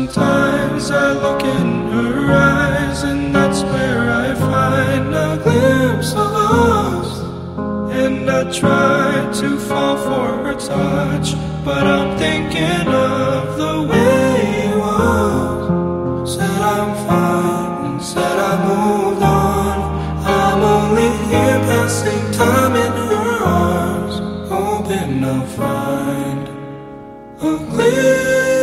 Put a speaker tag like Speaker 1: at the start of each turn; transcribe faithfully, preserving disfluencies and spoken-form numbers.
Speaker 1: sometimes I look in her eyes, and that's where I find a glimpse of us. And I try to fall for her touch, but I'm thinking of the way he was. Said I'm fine and said I moved on. I'm only here passing time in her arms, hoping I'll find a glimpse